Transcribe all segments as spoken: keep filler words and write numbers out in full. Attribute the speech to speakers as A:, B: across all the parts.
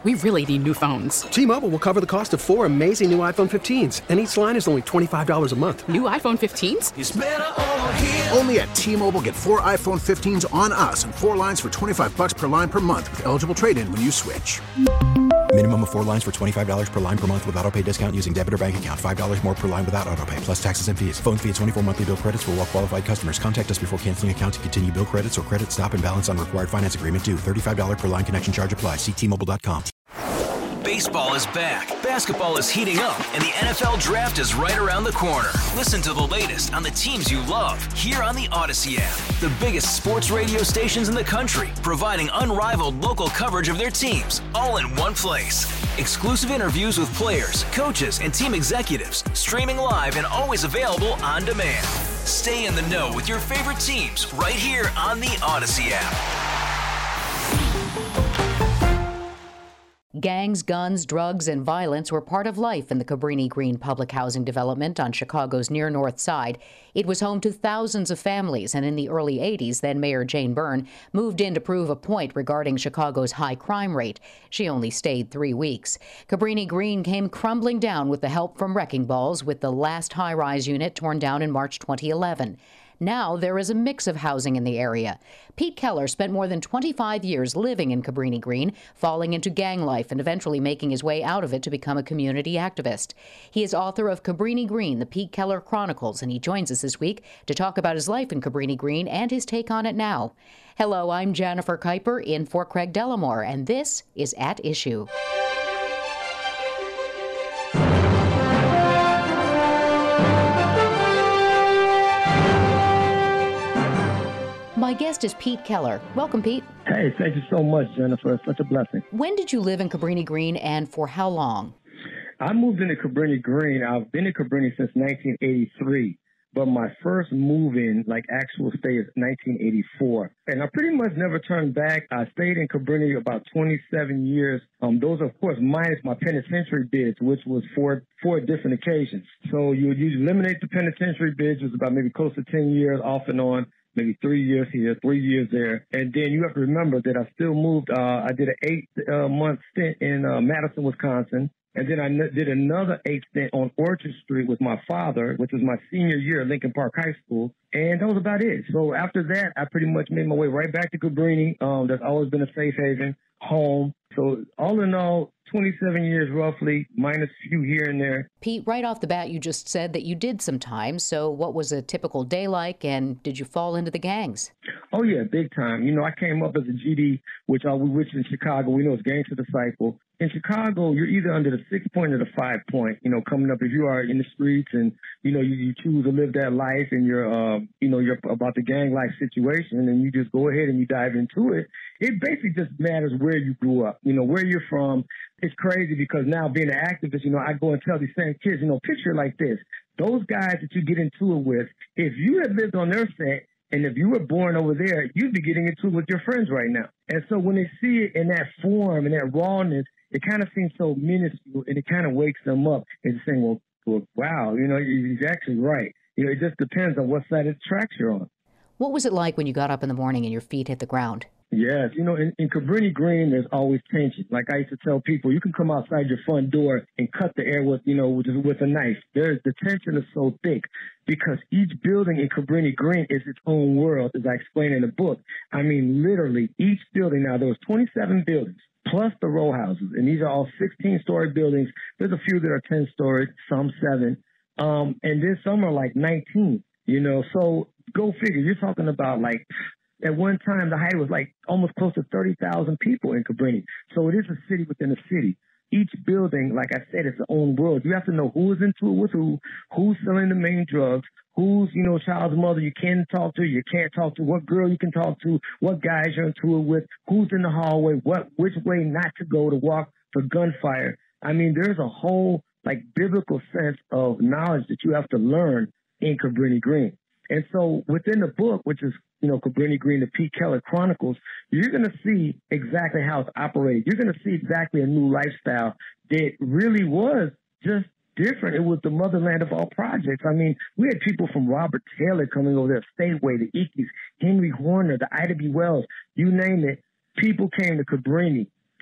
A: We really need new phones.
B: T-Mobile will cover the cost of four amazing new iPhone fifteens, and each line is only twenty-five dollars a month.
A: New iPhone fifteens?
C: It's better over here.
D: Only at T-Mobile, get four iPhone fifteens on us and four lines for twenty-five dollars per line per month with eligible trade-in when you switch.
E: Minimum of four lines for twenty-five dollars per line per month with autopay discount using debit or bank account. five dollars more per line without autopay, plus taxes and fees. Phone fee at twenty-four monthly bill credits for well-qualified customers. Contact us before canceling account to continue bill credits or credit stop and balance on required finance agreement due. thirty-five dollars per line connection charge applies. See T Mobile dot com.
C: Baseball is back, basketball is heating up, and the N F L Draft is right around the corner. Listen to the latest on the teams you love here on the Odyssey app. The biggest sports radio stations in the country, providing unrivaled local coverage of their teams, all in one place. Exclusive interviews with players, coaches, and team executives, streaming live and always available on demand. Stay in the know with your favorite teams right here on the Odyssey app.
F: Gangs, guns, drugs, and violence were part of life in the Cabrini Green public housing development on Chicago's near north side. It was home to thousands of families, and in the early eighties, then Mayor Jane Byrne moved in to prove a point regarding Chicago's high crime rate. She only stayed three weeks. Cabrini Green came crumbling down with the help from wrecking balls, with the last high-rise unit torn down in March twenty eleven. Now there is a mix of housing in the area. Pete Keller spent more than twenty-five years living in Cabrini Green, falling into gang life and eventually making his way out of it to become a community activist. He is author of Cabrini Green, The Pete Keller Chronicles, and he joins us this week to talk about his life in Cabrini Green and his take on it now. Hello, I'm Jennifer Kuiper in for Craig Dellamore, and this is At Issue. My guest is Pete Keller. Welcome, Pete.
G: Hey, thank you so much, Jennifer. It's such a blessing.
F: When did you live in Cabrini Green, and for how long?
G: I moved into Cabrini Green. I've been in Cabrini since nineteen eighty-three, but my first move-in, like actual stay, is nineteen eighty-four. And I pretty much never turned back. I stayed in Cabrini about twenty-seven years. Um, those, of course, minus my penitentiary bids, which was four four different occasions. So you would usually eliminate the penitentiary bids, which was about maybe close to ten years off and on. Maybe three years here, three years there. And then you have to remember that I still moved. Uh, I did an eight-month uh, stint in uh, Madison, Wisconsin. And then I n- did another eight stint on Orchard Street with my father, which was my senior year at Lincoln Park High School. And that was about it. So after that, I pretty much made my way right back to Cabrini. Um, that's always been a safe haven, home. So all in all, twenty-seven years roughly, minus a few here and there.
F: Pete, right off the bat, you just said that you did some time. So what was a typical day like, and did you fall into the gangs?
G: Oh, yeah, big time. You know, I came up as a G D, which are we which in Chicago, we know it's gangster disciple. In Chicago, you're either under the six point or the five point, you know, coming up if you are in the streets and, you know, you, you choose to live that life and you're, uh, you know, you're about the gang life situation and you just go ahead and you dive into it. It basically just matters where you grew up, you know, where you're from. It's crazy because now being an activist, you know, I go and tell these same kids, you know, picture it like this. Those guys that you get into it with, if you had lived on their set, and if you were born over there, you'd be getting into it with your friends right now. And so when they see it in that form and that rawness, it kind of seems so minuscule, and it kind of wakes them up and saying, well, well, wow, you know, he's actually right. You know, it just depends on what side of the tracks you're on.
F: What was it like when you got up in the morning and your feet hit the ground?
G: Yes. You know, in, in Cabrini Green, there's always tension. Like I used to tell people, you can come outside your front door and cut the air with, you know, with, with a knife. There's the tension is so thick because each building in Cabrini Green is its own world, as I explain in the book. I mean, literally, each building, now there was twenty-seven buildings, plus the row houses, and these are all sixteen-story buildings. There's a few that are ten-story, some seven, um, and then some are like nineteen, you know. So go figure. You're talking about like, at one time, the height was like almost close to thirty thousand people in Cabrini. So it is a city within a city. Each building, like I said, is its own world. You have to know who is into it with who, who's selling the main drugs, who's, you know, child's mother you can talk to, you can't talk to, what girl you can talk to, what guys you're into it with, who's in the hallway, what, which way not to go to walk for gunfire. I mean, there's a whole, like, biblical sense of knowledge that you have to learn in Cabrini Green. And so within the book, which is, you know, Cabrini Green, the Pete Keller Chronicles, you're going to see exactly how it's operated. You're going to see exactly a new lifestyle that really was just different. It was the motherland of all projects. I mean, we had people from Robert Taylor coming over there, Stateway, the Ickes, Henry Horner, the Ida B. Wells, you name it. People came to Cabrini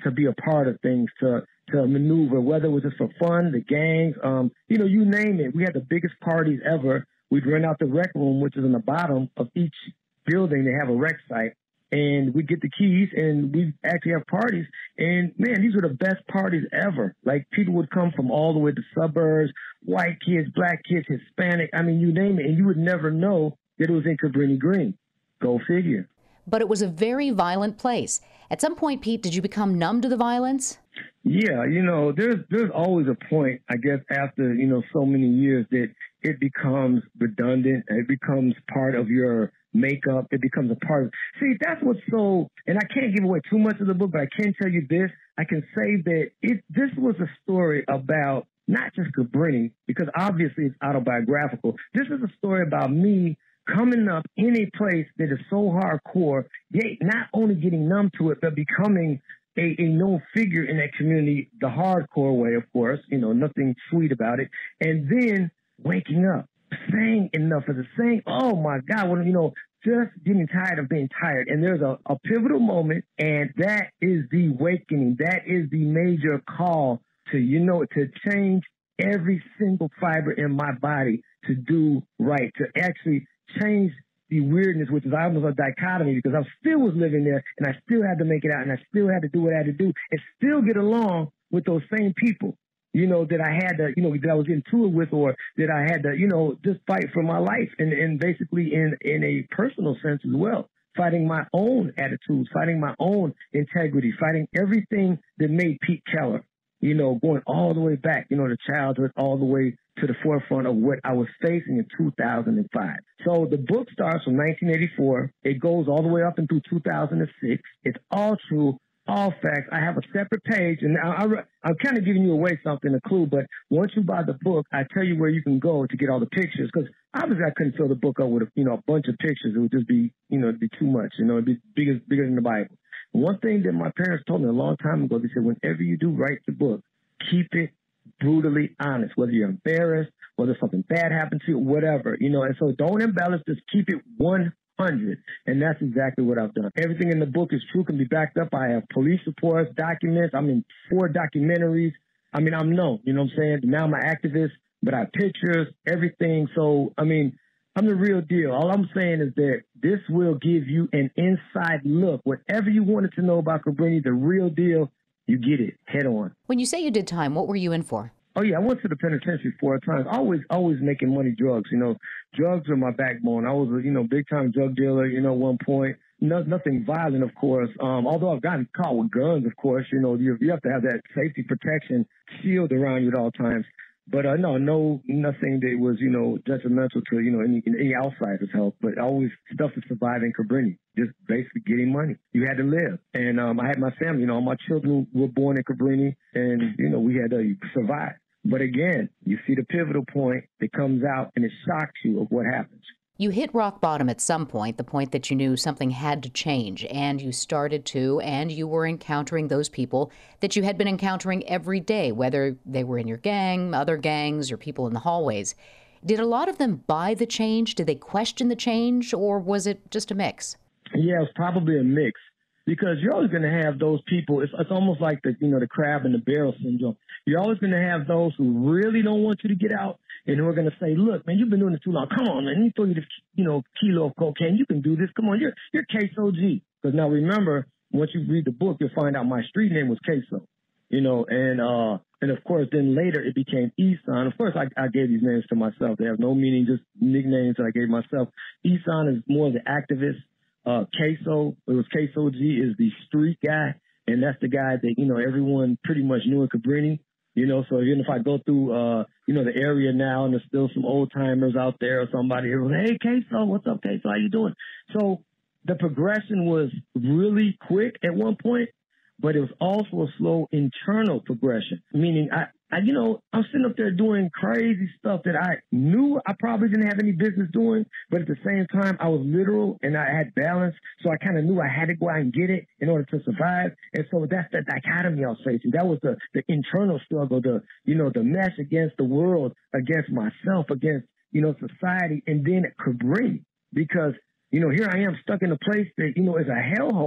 G: to be a part of things, to to maneuver, whether it was just for fun, the gangs, um, you know, you name it. We had the biggest parties ever. We'd rent out the rec room, which is in the bottom of each building. They have a rec site. And we get the keys, and we actually have parties. And, man, these were the best parties ever. Like, people would come from all the way to suburbs, white kids, black kids, Hispanic. I mean, you name it, and you would never know that it was in Cabrini Green. Go figure.
F: But it was a very violent place. At some point, Pete, did you become numb to the violence?
G: Yeah, you know, there's there's always a point, I guess, after, you know, so many years that it becomes redundant. It becomes part of your makeup. It becomes a part of, see, that's what's so, and I can't give away too much of the book, but I can tell you this. I can say that it, this was a story about not just Cabrini, because obviously it's autobiographical. This is a story about me coming up in a place that is so hardcore, yet not only getting numb to it, but becoming a, a known figure in that community, the hardcore way, of course, you know, nothing sweet about it. And then waking up, saying enough of the saying, oh my God, well, you know, just getting tired of being tired. And there's a, a pivotal moment, and that is the awakening. That is the major call to, you know, to change every single fiber in my body to do right, to actually change the weirdness, which is almost a dichotomy, because I still was living there, and I still had to make it out, and I still had to do what I had to do, and still get along with those same people, you know, that I had to, you know, that I was into it with, or that I had to, you know, just fight for my life, and, and basically in, in a personal sense as well, fighting my own attitudes, fighting my own integrity, fighting everything that made Pete Keller, you know, going all the way back, you know, to childhood, all the way to the forefront of what I was facing in two thousand five. So the book starts from nineteen eighty-four. It goes all the way up into two thousand six. It's all true, all facts. I have a separate page, and I, I, I'm kind of giving you away something, a clue, but once you buy the book, I tell you where you can go to get all the pictures, because obviously I couldn't fill the book up with, a, you know, a bunch of pictures. It would just be, you know, it'd be too much. You know, it'd be bigger, bigger than the Bible. One thing that my parents told me a long time ago, they said, whenever you do write the book, keep it brutally honest, whether you're embarrassed, whether something bad happened to you, whatever, you know, and so don't embellish, just keep it one hundred. And that's exactly what I've done. Everything in the book is true, can be backed up. I have police reports, documents. I'm in four documentaries. I mean, I'm known, you know what I'm saying? Now I'm an activist, but I have pictures, everything. So, I mean, I'm the real deal. All I'm saying is that this will give you an inside look. Whatever you wanted to know about Cabrini, the real deal, you get it head on.
F: When you say you did time, what were you in for?
G: Oh, yeah, I went to the penitentiary four times. Always, always making money drugs. You know, drugs are my backbone. I was a, you know, big-time drug dealer, you know, at one point. No, nothing violent, of course. Um, although I've gotten caught with guns, of course. You know, you, you have to have that safety protection shield around you at all times. But uh, no, no, nothing that was, you know, detrimental to, you know, any, any outsider's health. But always stuff to survive in Cabrini, just basically getting money. You had to live. And um, I had my family, you know, all my children were born in Cabrini, and, you know, we had to survive. But again, you see the pivotal point that comes out, and it shocks you of what happens.
F: You hit rock bottom at some point, the point that you knew something had to change, and you started to, and you were encountering those people that you had been encountering every day, whether they were in your gang, other gangs, or people in the hallways. Did a lot of them buy the change? Did they question the change, or was it just a mix?
G: Yeah, it was probably a mix, because you're always going to have those people. It's, it's almost like the, you know, the crab in the barrel syndrome. You're always going to have those who really don't want you to get out, and who are going to say, look, man, you've been doing this too long. Come on, man. Let me throw you this, you know, kilo of cocaine. You can do this. Come on. You're, you're Queso G. Because now remember, once you read the book, you'll find out my street name was Queso, you know, and, uh, and of course, then later it became Eson. Of course, I, I gave these names to myself. They have no meaning, just nicknames that I gave myself. Eson is more the activist. Uh, Queso, it was Queso G is the street guy. And that's the guy that, you know, everyone pretty much knew in Cabrini. You know, so even if I go through, uh, you know, the area now, and there's still some old timers out there, or somebody who goes, hey, Queso, what's up, Queso? How you doing? So the progression was really quick at one point, but it was also a slow internal progression, meaning I, I, you know, I'm sitting up there doing crazy stuff that I knew I probably didn't have any business doing, but at the same time, I was literal and I had balance, so I kind of knew I had to go out and get it in order to survive. And so that's the dichotomy I was facing. That was the, the internal struggle, the, you know, the mesh against the world, against myself, against, you know, society, and then Cabrini, because, you know, here I am stuck in a place that, you know, is a hellhole,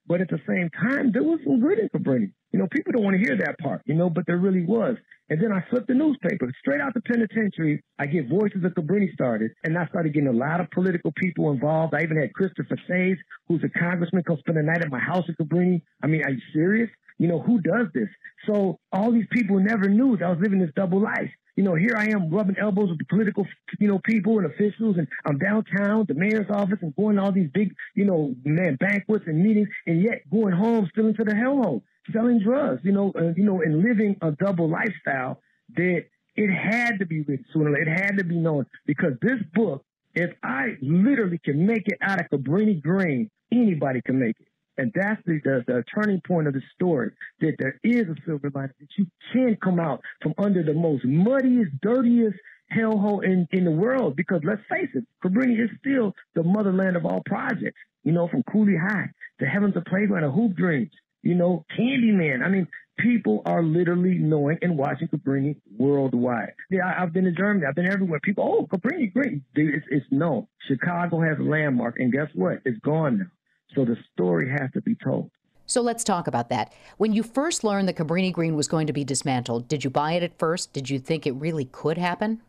G: But at the same time, there was some good in Cabrini. You know, people don't want to hear that part, you know, but there really was. And then I flipped the newspaper. Straight out the penitentiary, I get Voices of Cabrini started, and I started getting a lot of political people involved. I even had Christopher Sayes, who's a congressman, come spend the night at my house at Cabrini. I mean, are you serious? You know, who does this? So all these people never knew that I was living this double life. You know, here I am rubbing elbows with the political, you know, people and officials, and I'm downtown, the mayor's office, and going to all these big, you know, man, banquets and meetings, and yet going home still into the hellhole, selling drugs, you know, uh, you know, and living a double lifestyle that it had to be written sooner. It had to be known, because this book, if I literally can make it out of Cabrini Green, anybody can make it. And that's the, the, the turning point of the story, that there is a silver lining, that you can come out from under the most muddiest, dirtiest hellhole in, in the world. Because let's face it, Cabrini is still the motherland of all projects, you know, from Cooley High to Heaven's a Playground, to Hoop Dreams, you know, Candyman. I mean, people are literally knowing and watching Cabrini worldwide. Yeah, I, I've been to Germany. I've been everywhere. People, oh, Cabrini Green. Dude, it's, it's known. Chicago has a landmark, and guess what? It's gone now. So the story has to be told.
F: So let's talk about that. When you first learned that Cabrini Green was going to be dismantled, did you buy it at first? Did you think it really could happen?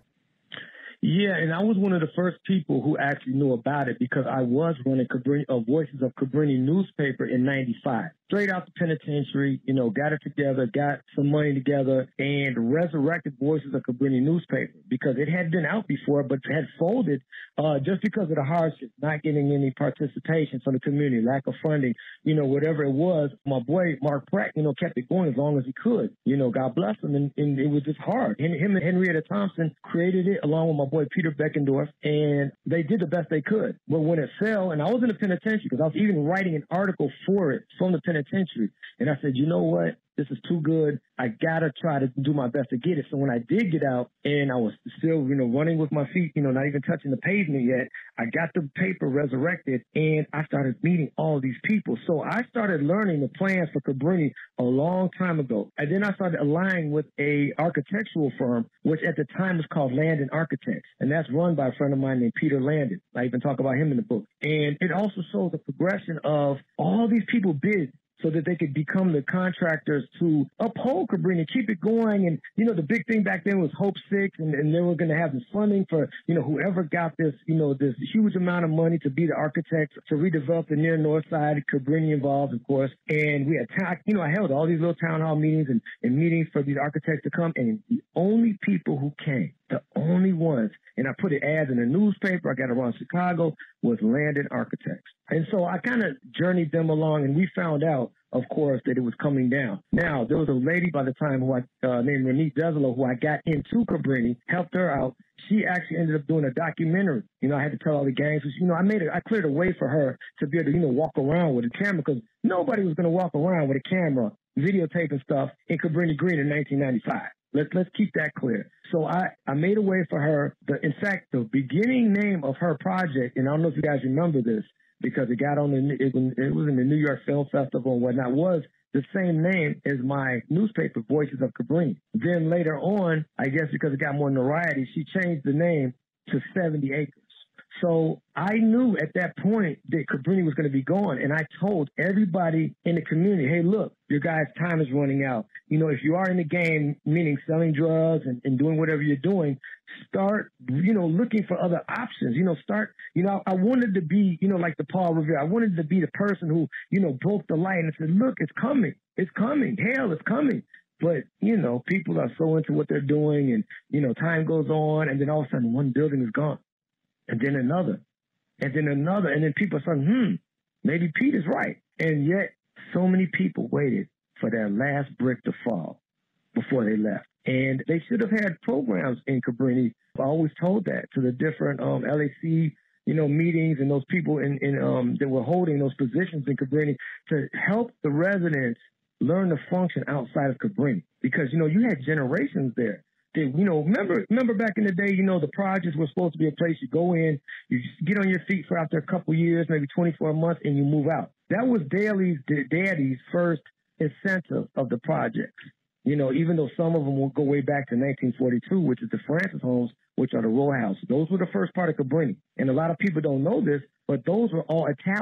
G: Yeah, and I was one of the first people who actually knew about it, because I was running Cabrini, uh, Voices of Cabrini newspaper in ninety-five. Straight out the penitentiary, you know, got it together, got some money together, and resurrected Voices of Cabrini newspaper, because it had been out before, but had folded uh, just because of the hardship, not getting any participation from the community, lack of funding, you know, whatever it was. My boy, Mark Pratt, you know, kept it going as long as he could. You know, God bless him, and, and it was just hard. Him, him and Henrietta Thompson created it along with my boy Peter Beckendorf, and they did the best they could. But when it fell, and I was in the penitentiary, because I was even writing an article for it from the penitentiary, and I said, you know what? This is too good. I got to try to do my best to get it. So when I did get out, and I was still, you know, running with my feet, you know, not even touching the pavement yet, I got the paper resurrected, and I started meeting all these people. So I started learning the plans for Cabrini a long time ago. And then I started aligning with a architectural firm, which at the time was called Landon Architects. And that's run by a friend of mine named Peter Landon. I even talk about him in the book. And it also shows the progression of all these people bid so that they could become the contractors to uphold Cabrini, keep it going. And, you know, the big thing back then was Hope Six, and, and they were going to have this funding for, you know, whoever got this, you know, this huge amount of money to be the architects to redevelop the near north side, Cabrini involved, of course. And we had, ta- you know, I held all these little town hall meetings and, and meetings for these architects to come. And the only people who came, the only ones, and I put it ads in the newspaper, I got around Chicago, was Landon Architects. And so I kind of journeyed them along, and we found out, of course, that it was coming down. Now, there was a lady by the time who I, uh, named Renee Deselo, who I got into Cabrini, helped her out. She actually ended up doing a documentary. You know, I had to tell all the gangs, you know, I made it, I cleared a way for her to be able to, you know, walk around with a camera, because nobody was going to walk around with a camera, videotaping stuff in Cabrini Green in nineteen ninety-five. Let's let's keep that clear. So I, I made a way for her. The, in fact, the beginning name of her project, and I don't know if you guys remember this, because it got on the it, it was in the New York Film Festival and whatnot, was the same name as my newspaper, Voices of Cabrini. Then later on, I guess because it got more notoriety, she changed the name to seventy acres. So I knew at that point that Cabrini was going to be gone, and I told everybody in the community, hey, look, your guys' time is running out. You know, if you are in the game, meaning selling drugs and, and doing whatever you're doing, start, you know, looking for other options. You know, start, you know, I wanted to be, you know, like the Paul Revere. I wanted to be the person who, you know, broke the light and said, look, it's coming. It's coming. Hell, it's coming. But, you know, people are so into what they're doing, and, you know, time goes on, and then all of a sudden one building is gone. And then another, and then another, and then people are saying, hmm, maybe Pete is right. And yet so many people waited for their last brick to fall before they left. And they should have had programs in Cabrini. I always told that to the different um, L A C, you know, meetings and those people in, in um, that were holding those positions in Cabrini to help the residents learn to function outside of Cabrini. Because, you know, you had generations there. They, you know, remember, remember back in the day, you know, the projects were supposed to be a place you go in, you just get on your feet for after a couple years, maybe twenty-four months, and you move out. That was Daley's, Daddy's first incentive of the projects. You know, even though some of them will go way back to nineteen forty-two, which is the Francis homes, which are the row houses. Those were the first part of Cabrini. And a lot of people don't know this, but those were all Italian.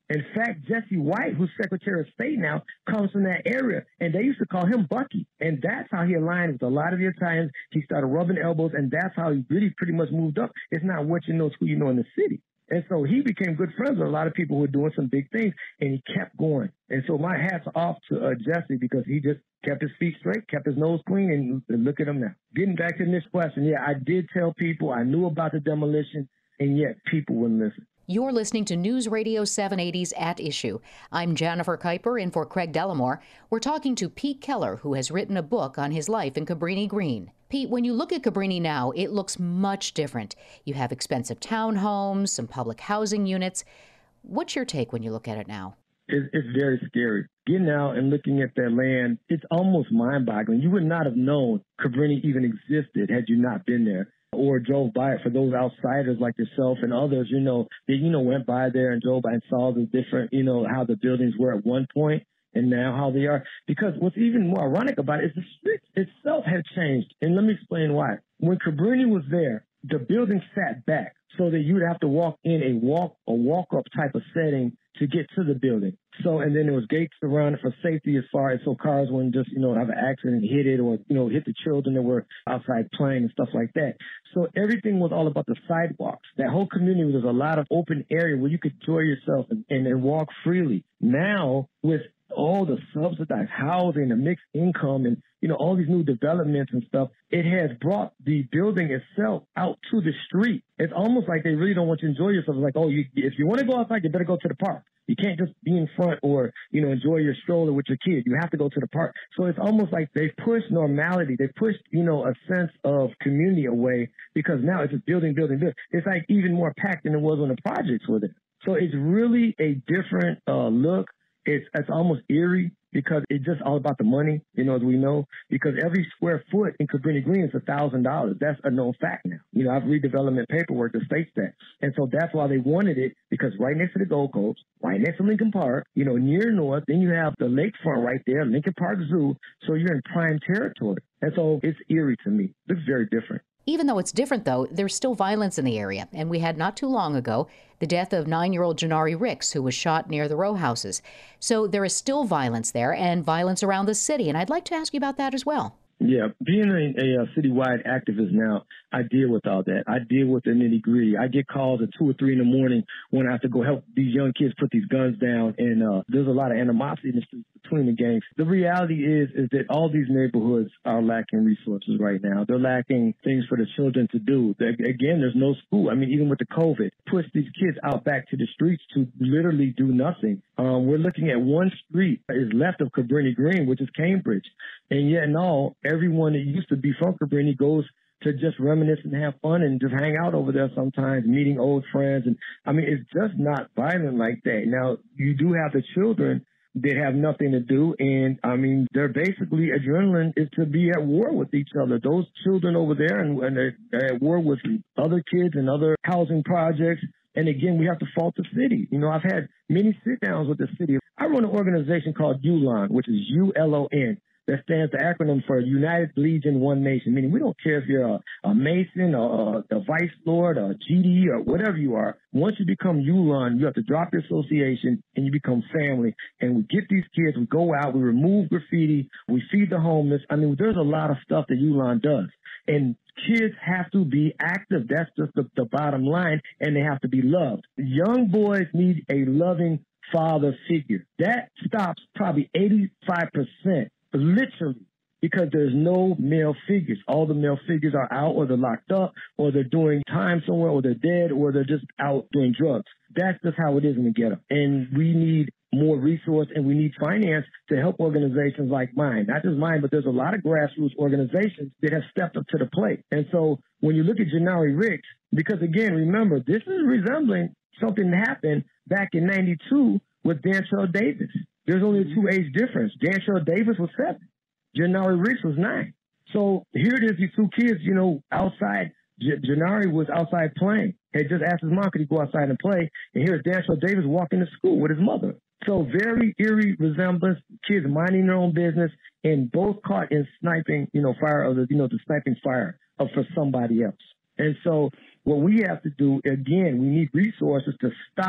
G: In fact, Jesse White, who's Secretary of State now, comes from that area, and they used to call him Bucky. And that's how he aligned with a lot of the Italians. He started rubbing elbows, and that's how he really pretty much moved up. It's not what you know, it's who you know in the city. And so he became good friends with a lot of people who were doing some big things, and he kept going. And so my hat's off to uh, Jesse because he just kept his feet straight, kept his nose clean, and, and look at him now. Getting back to this question, yeah, I did tell people I knew about the demolition, and yet people wouldn't listen.
F: You're listening to News Radio seven eighty's At Issue. I'm Jennifer Kuiper in for Craig Dellamore. We're talking to Pete Keller, who has written a book on his life in Cabrini Green. Pete, when you look at Cabrini now, it looks much different. You have expensive townhomes, some public housing units. What's your take when you look at it now?
G: It's, it's very scary. Getting out and looking at that land, it's almost mind-boggling. You would not have known Cabrini even existed had you not been there or drove by it. For those outsiders like yourself and others, you know, they, you know, went by there and drove by and saw the different, you know, how the buildings were at one point and now how they are. Because what's even more ironic about it is the street itself had changed. And let me explain why. When Cabrini was there, the building sat back so that you would have to walk in a walk, a walk-up type of setting to get to the building. So, and then there was gates around it for safety as far as so cars wouldn't just, you know, have an accident, hit it or, you know, hit the children that were outside playing and stuff like that. So everything was all about the sidewalks. That whole community was a lot of open area where you could enjoy yourself and, and, and walk freely. Now, with all the subsidized housing, the mixed income, and, you know, all these new developments and stuff, it has brought the building itself out to the street. It's almost like they really don't want you to enjoy yourself. It's like, oh, you, if you want to go outside, you better go to the park. You can't just be in front or, you know, enjoy your stroller with your kid. You have to go to the park. So it's almost like they push normality. They push, you know, a sense of community away because now it's just building, building, building. It's like even more packed than it was when the projects were there. So it's really a different uh, look. It's, it's almost eerie because it's just all about the money, you know, as we know, because every square foot in Cabrini Green is one thousand dollars. That's a known fact now. You know, I've read development paperwork that states that. And so that's why they wanted it, because right next to the Gold Coast, right next to Lincoln Park, you know, near north, then you have the lakefront right there, Lincoln Park Zoo. So you're in prime territory. And so it's eerie to me. It looks very different.
F: Even though it's different, though, there's still violence in the area. And we had not too long ago the death of nine-year-old Janari Ricks, who was shot near the row houses. So there is still violence there and violence around the city. And I'd like to ask you about that as well.
G: Yeah, being a, a, a citywide activist now, I deal with all that. I deal with the nitty gritty. I get calls at two or three in the morning when I have to go help these young kids put these guns down, and uh, there's a lot of animosity in the streets between the gangs. The reality is, is that all these neighborhoods are lacking resources right now. They're lacking things for the children to do. They're, again, there's no school. I mean, even with the COVID, push these kids out back to the streets to literally do nothing. Um, we're looking at one street that is left of Cabrini Green, which is Cambridge, and yet and all, everyone that used to be from Cabrini goes to just reminisce and have fun and just hang out over there sometimes, meeting old friends. And I mean, it's just not violent like that. Now, you do have the children that have nothing to do. And I mean, they're basically, adrenaline is to be at war with each other. Those children over there, and, and they're, they're at war with other kids and other housing projects. And again, we have to fault the city. You know, I've had many sit downs with the city. I run an organization called U L O N, which is U L O N. That stands the acronym for United Legion One Nation, meaning we don't care if you're a, a Mason or a, a Vice Lord or a G D or whatever you are. Once you become U L O N, you have to drop your association and you become family. And we get these kids, we go out, we remove graffiti, we feed the homeless. I mean, there's a lot of stuff that U L O N does. And kids have to be active. That's just the, the bottom line. And they have to be loved. Young boys need a loving father figure. That stops probably eighty-five percent. Literally, because there's no male figures. All the male figures are out, or they're locked up, or they're doing time somewhere, or they're dead, or they're just out doing drugs. That's just how it is in the ghetto. And we need more resource, and we need finance to help organizations like mine. Not just mine, but there's a lot of grassroots organizations that have stepped up to the plate. And so when you look at Janari Ricks, because again, remember, this is resembling something that happened back in ninety-two with Dantrell Davis. There's only a two-age difference. Dantrell Davis was seven. Janari Ricks was nine. So here it is, these two kids, you know, outside. J- Janari was outside playing. Had just asked his mom, could he go outside and play? And here's Dantrell Davis walking to school with his mother. So very eerie resemblance, kids minding their own business, and both caught in sniping, you know, fire, of the, you know, the sniping fire of, for somebody else. And so what we have to do, again, we need resources to stop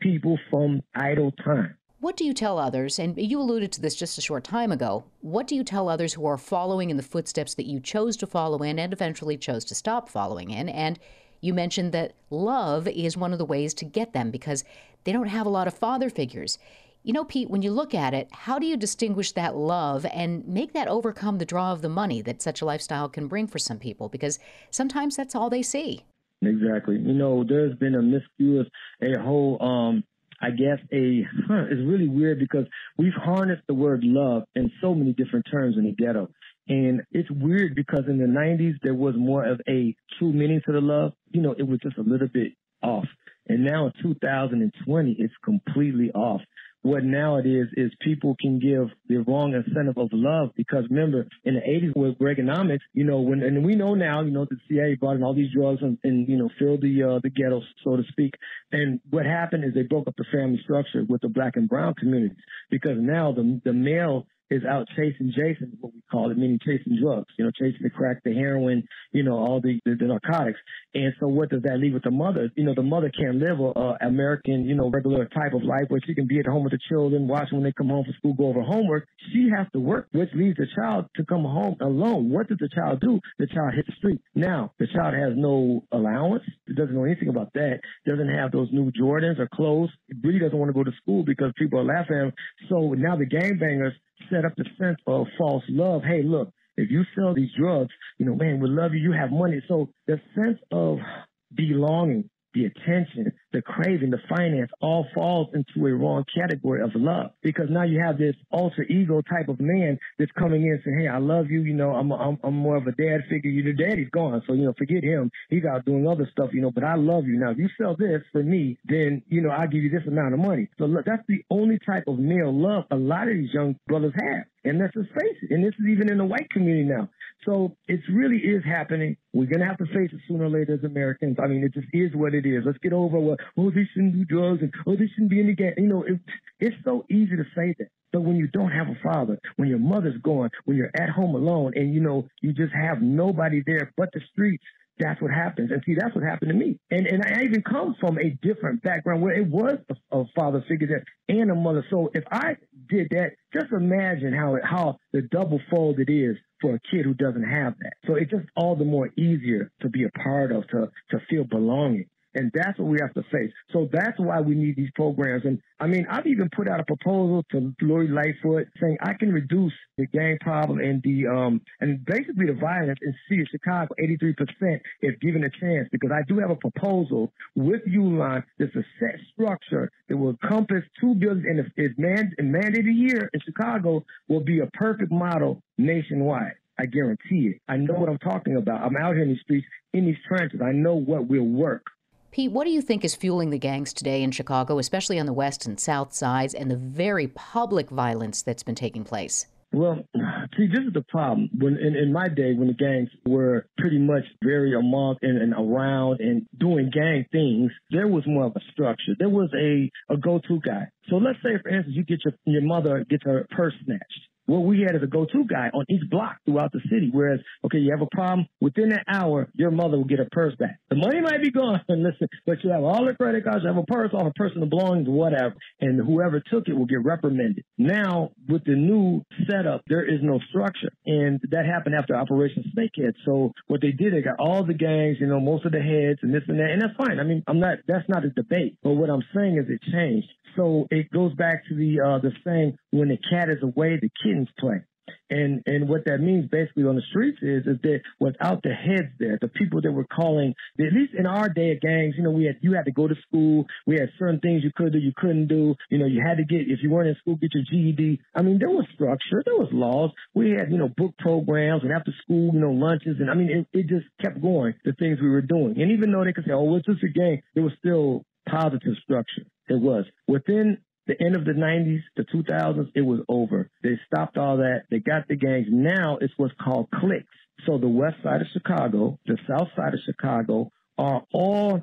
G: people from idle time.
F: What do you tell others, and you alluded to this just a short time ago, what do you tell others who are following in the footsteps that you chose to follow in and eventually chose to stop following in? And you mentioned that love is one of the ways to get them because they don't have a lot of father figures. You know, Pete, when you look at it, how do you distinguish that love and make that overcome the draw of the money that such a lifestyle can bring for some people? Because sometimes that's all they see.
G: Exactly. You know, there's been a miscuous, a whole, um, I guess a, huh, it's really weird because we've harnessed the word love in so many different terms in the ghetto. And it's weird because in the nineties, there was more of a true meaning to the love. You know, it was just a little bit off. And now in two thousand twenty, it's completely off. What now it is, is people can give the wrong incentive of love because remember, in the eighties with Reaganomics, you know, when, and we know now, you know, the C I A brought in all these drugs and, and you know, filled the, uh, the ghettos, so to speak. And what happened is they broke up the family structure with the black and brown communities because now the, the male is out chasing Jason, what we call it, meaning chasing drugs, you know, chasing the crack, the heroin, you know, all the, the, the narcotics. And so what does that leave with the mother? You know, the mother can't live a uh, American, you know, regular type of life where she can be at home with the children, watching when they come home from school, go over homework. She has to work, which leaves the child to come home alone. What does the child do? The child hits the street. Now, the child has no allowance. It doesn't know anything about that. Doesn't have those new Jordans or clothes. It really doesn't want to go to school because people are laughing at him. So now the gangbangers set up the sense of false love. Hey, look, if you sell these drugs, you know, man, we love you, you have money. So the sense of belonging, the attention, the craving, the finance all falls into a wrong category of love because now you have this alter ego type of man that's coming in saying, hey, I love you. You know, I'm, I'm, I'm more of a dad figure. Your daddy's gone. So, you know, forget him. He's out doing other stuff, you know, but I love you. Now, if you sell this for me, then, you know, I'll give you this amount of money. So look, that's the only type of male love a lot of these young brothers have. And let's just face it. And this is even in the white community now. So it really is happening. We're going to have to face it sooner or later as Americans. I mean, it just is what it is. Let's get over what, oh, they shouldn't do drugs and, oh, they shouldn't be in the gang. You know, it, it's so easy to say that. But when you don't have a father, when your mother's gone, when you're at home alone and, you know, you just have nobody there but the streets, that's what happens. And see, that's what happened to me. And and I even come from a different background where it was a, a father figure there and a mother. So if I did that, just imagine how it, how the double fold it is for a kid who doesn't have that. So it's just all the more easier to be a part of, to to feel belonging. And that's what we have to face. So that's why we need these programs. And I mean, I've even put out a proposal to Lori Lightfoot saying I can reduce the gang problem and the um and basically the violence in the city of Chicago eighty-three percent if given a chance, because I do have a proposal with Uline that's a set structure that will encompass two buildings and is man, mandated here in Chicago will be a perfect model nationwide. I guarantee it. I know what I'm talking about. I'm out here in these streets, in these trenches. I know what will work.
F: Pete, what do you think is fueling the gangs today in Chicago, especially on the west and south sides, and the very public violence that's been taking place?
G: Well, see, this is the problem. When in, in my day, when the gangs were pretty much very among and, and around and doing gang things, there was more of a structure. There was a, a go-to guy. So let's say, for instance, you get your your mother gets her purse snatched. What we had is a go-to guy on each block throughout the city. Whereas, okay, you have a problem, within an hour, your mother will get her purse back. The money might be gone, listen, but you have all the credit cards, you have a purse, all her personal belongings, whatever, and whoever took it will get reprimanded. Now, with the new setup, there is no structure, and that happened after Operation Snakehead. So what they did, they got all the gangs, you know, most of the heads and this and that, and that's fine. I mean, I'm not, that's not a debate, but what I'm saying is it changed. So it goes back to the uh, the saying, when the cat is away, the kittens play. And and what that means basically on the streets is, is that without the heads there, the people that were calling, at least in our day of gangs, you know, we had, you had to go to school. We had certain things you could do, you couldn't do. You know, you had to get, if you weren't in school, get your G E D. I mean, there was structure. There was laws. We had, you know, book programs and after school, you know, lunches. And I mean, it, it just kept going, the things we were doing. And even though they could say, oh, well, it's just a gang, there was still positive structure. It was. Within the end of the nineties, the two thousands, it was over. They stopped all that. They got the gangs. Now it's what's called cliques. So the west side of Chicago, the south side of Chicago are all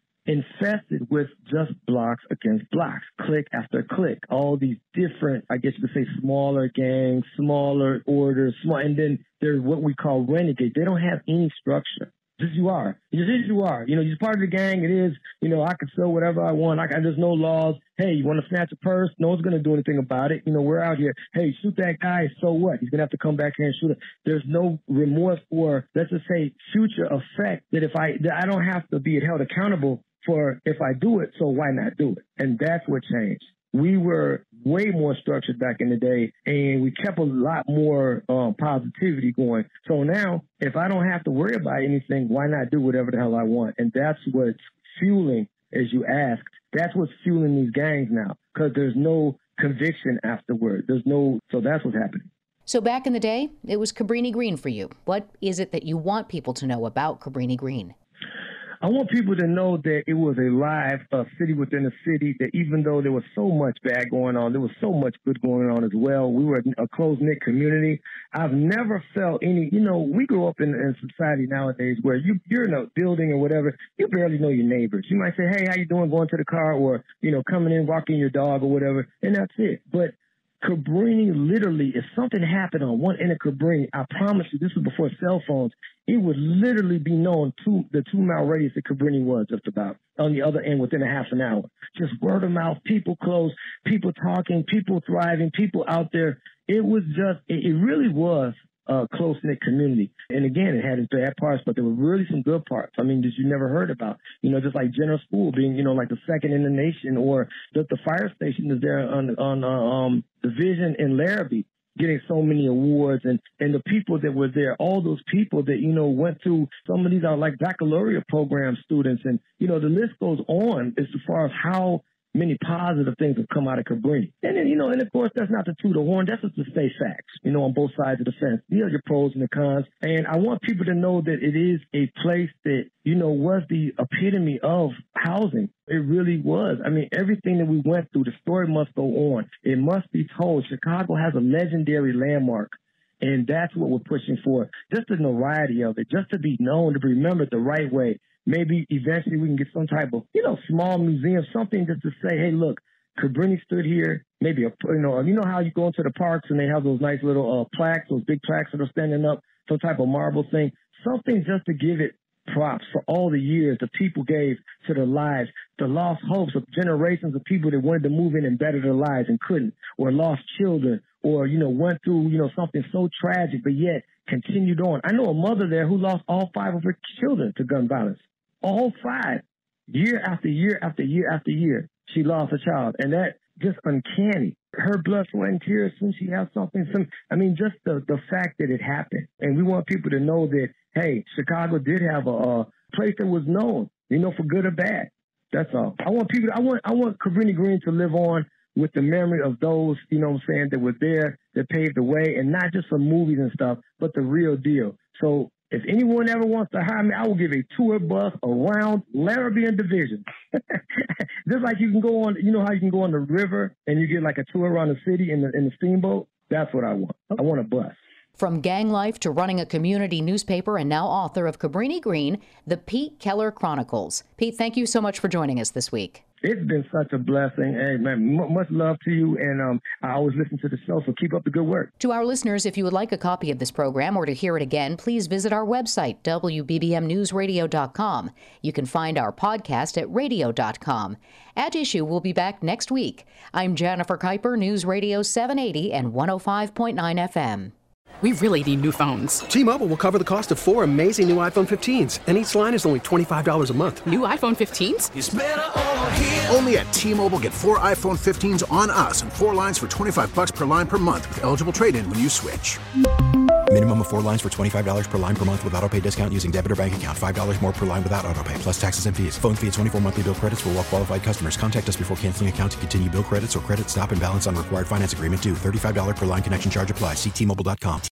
G: infested with just blocks against blocks, clique after clique, all these different, I guess you could say, smaller gangs, smaller orders, small, and then there's what we call renegades. They don't have any structure. Just you are. Just as you are. You know, you're part of the gang. It is, you know, I can sell whatever I want. I can, there's no laws. Hey, you want to snatch a purse? No one's going to do anything about it. You know, we're out here. Hey, shoot that guy. So what? He's going to have to come back here and shoot it. There's no remorse or, let's just say, future effect that if I, that I don't have to be held accountable for if I do it. So why not do it? And that's what changed. We were way more structured back in the day, and we kept a lot more um, positivity going. So now, if I don't have to worry about anything, why not do whatever the hell I want? And that's what's fueling, as you asked, that's what's fueling these gangs now, because there's no conviction afterward. There's no, so that's what's happening.
F: So back in the day, it was Cabrini Green for you. What is it that you want people to know about Cabrini Green?
G: I want people to know that it was a live uh, city within a city, that even though there was so much bad going on, there was so much good going on as well. We were a close-knit community. I've never felt any, you know, we grew up in, in society nowadays where you, you're in a building or whatever, you barely know your neighbors. You might say, hey, how you doing, going to the car, or, you know, coming in, walking your dog or whatever, and that's it. But Cabrini, literally, if something happened on one end of Cabrini, I promise you, this was before cell phones, it would literally be known to the two-mile radius that Cabrini was just about on the other end within a half an hour. Just word of mouth, people close, people talking, people thriving, people out there. It was just, it, it really was a close-knit community. And again, it had its bad parts, but there were really some good parts. I mean, that you never heard about. You know, just like General School being, you know, like the second in the nation, or the, the fire station is there on, on uh, um, Division in Larrabee, getting so many awards, and, and the people that were there, all those people that, you know, went through, some of these are like baccalaureate program students, and, you know, the list goes on as far as how many positive things have come out of Cabrini. And then, you know, and of course, that's not to toot a horn. That's just to say facts, you know, on both sides of the fence. You know, your pros and the cons. And I want people to know that it is a place that, you know, was the epitome of housing. It really was. I mean, everything that we went through, the story must go on. It must be told. Chicago has a legendary landmark. And that's what we're pushing for. Just the notoriety of it, just to be known, to be remembered the right way. Maybe eventually we can get some type of, you know, small museum, something just to say, hey, look, Cabrini stood here. Maybe, a, you know, you know how you go into the parks and they have those nice little uh, plaques, those big plaques that are standing up, some type of marble thing, something just to give it props for all the years the people gave to their lives, the lost hopes of generations of people that wanted to move in and better their lives and couldn't, or lost children, or, you know, went through, you know, something so tragic, but yet continued on. I know a mother there who lost all five of her children to gun violence. All five, year after year after year after year, she lost a child. And that just uncanny. Her blood, sweat, and tears, since she has something, some, I mean, just the, the fact that it happened. And we want people to know that, hey, Chicago did have a, a place that was known, you know, for good or bad. That's all. I want people, I want, I want Cabrini Green to live on with the memory of those, you know what I'm saying, that were there, that paved the way, and not just for movies and stuff, but the real deal. So if anyone ever wants to hire me, I will give a tour bus around Larrabee and Division. Just like you can go on, you know how you can go on the river and you get like a tour around the city in the, in the steamboat? That's what I want. I want a bus.
F: From gang life to running a community newspaper, and now author of Cabrini Green, The Pete Keller Chronicles. Pete, thank you so much for joining us this week.
G: It's been such a blessing. Hey, man, m- much love to you, and um, I always listen to the show, so keep up the good work.
F: To our listeners, if you would like a copy of this program or to hear it again, please visit our website, W B B M news radio dot com. You can find our podcast at radio dot com. At Issue will be back next week. I'm Jennifer Kuiper, News Radio seven eighty and one oh five point nine F M.
A: We really need new phones.
B: T-Mobile will cover the cost of four amazing new iPhone fifteens, and each line is only twenty-five dollars a month.
A: New iPhone fifteens?
C: It's better over here.
D: Only at T-Mobile, get four iPhone fifteens on us and four lines for twenty-five bucks per line per month with eligible trade-in when you switch.
E: Minimum of four lines for twenty-five dollars per line per month with autopay discount using debit or bank account. five dollars more per line without autopay, plus taxes and fees. Phone fee at twenty-four monthly bill credits for well-qualified customers. Contact us before canceling account to continue bill credits or credit stop and balance on required finance agreement due. thirty-five dollars per line connection charge applies. See T Mobile dot com.